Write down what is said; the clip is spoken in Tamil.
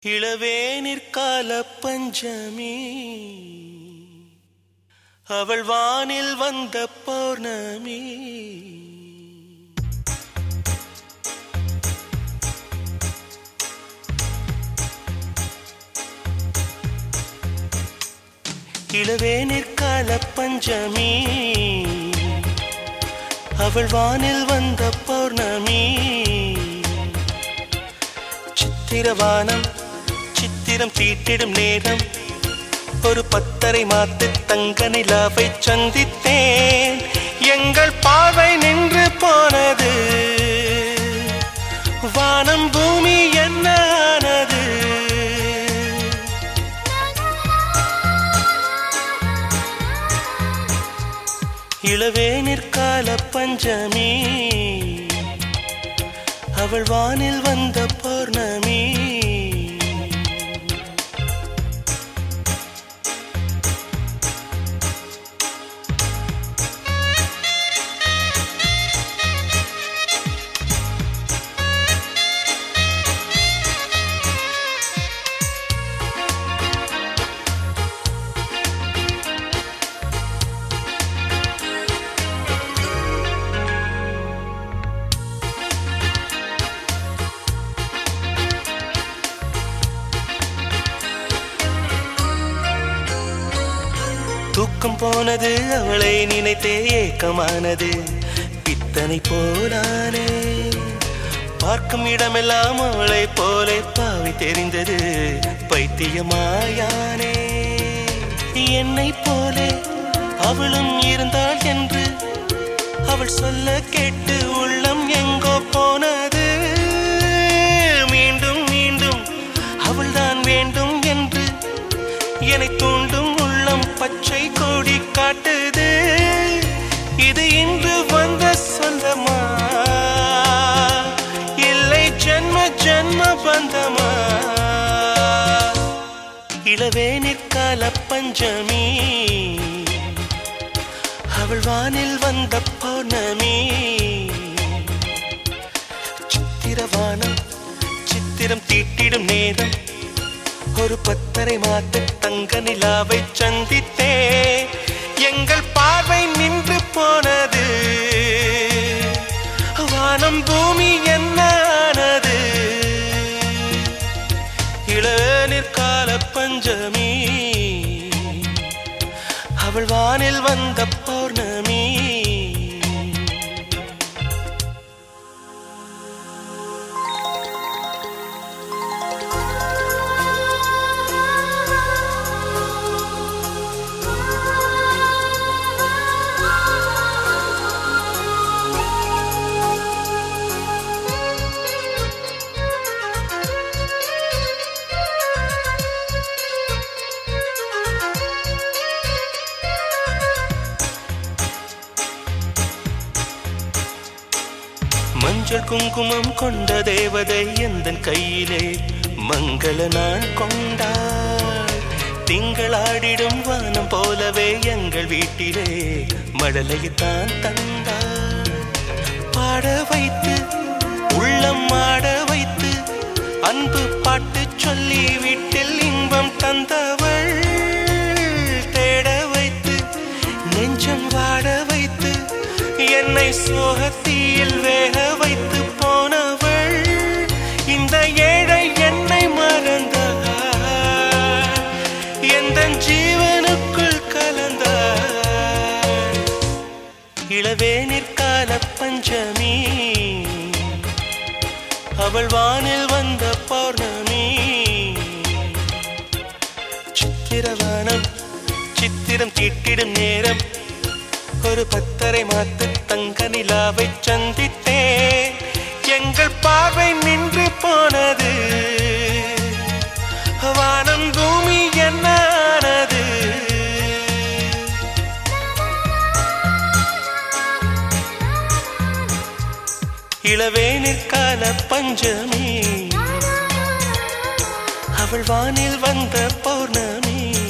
இளவேனிற்கால பஞ்சமி அவள் வானில் வந்த பௌர்ணமி. இளவேனிற்கால பஞ்சமி அவள் வானில் வந்த பௌர்ணமி. சித்திரவானம் சித்திரம் தீட்டிடும் நேரம் ஒரு 10:30 மாத்து தங்க நிலாவை சந்தித்தேன். எங்கள் பார்வை நின்று போனது, வானம் பூமி என்ன ஆனது. இளவேனிற்கால பஞ்சமி அவள் வானில் வந்த பௌர்ணமி. தூக்கம் போனது, அவளை நினைத்தே ஏக்கமானது. பித்தனை போலானே, பார்க்கும் இடமெல்லாம் அவளை போலே பாவை தெரிந்தது. பைத்தியமாயானே, என்னை போலே அவளும் இருந்தாள் என்று அவள் சொல்ல கேட்டு உள்ளம் எங்கோ போனது. மீண்டும் மீண்டும் அவள்தான் வேண்டும் என்று என்னை தூண்டும் உள்ளம் பச்சை கொடி காட்டுது. இது இன்று வந்த சொந்தமா, இல்லை ஜன்ம ஜன்ம பந்தமா? இளவேனிற்கால பஞ்சமி அவள் வானில் வந்த பௌர்ணமி. சித்திரவானம் சித்திரம் தீட்டிடும் நேரம் ஒரு 10:30 மாத்து தங்க நிலாவை சந்தித்தே. எங்கள் பார்வை நின்று போனது, வானம் பூமி என்ன ஆனது. இளவேனிற்கால பஞ்சமி அவள் வானில் வந்த பௌர்ணமி. மஞ்சள் குங்குமம் கொண்ட தேவதை எந்தன் கையிலே மங்கள நாள் கொண்டாள். திங்களாடிடும் வானம் போலவே எங்கள் வீட்டிலே மழலையைத்தான் தந்தாள். பாட வைத்து உள்ளம் ஆட வைத்து அன்பு பாட்டு சொல்லி வீட்டில் இன்பம் தந்தவள். தேட வைத்து நெஞ்சம் வாட வைத்து என்னை சோகத்தீயில் வேக வைத்து போனவள். இந்த ஏழை என்னை மறந்தாள், எந்த ஜீவனுக்குள் கலந்தாள். இளவேனிற்கால பஞ்சமி அவள் வானில் வந்த பௌர்ணமி. சித்திரவானம் சித்திரம் தீட்டிடும் நேரம் ஒரு 10:30 மாத்து தங்க நிலாவை சந்தித்தே. எங்கள் பார்வை நின்று போனது, வானம் பூமி என்ன ஆனது. இளவேனிற்கால பஞ்சமி அவள் வானில் வந்த பௌர்ணமி.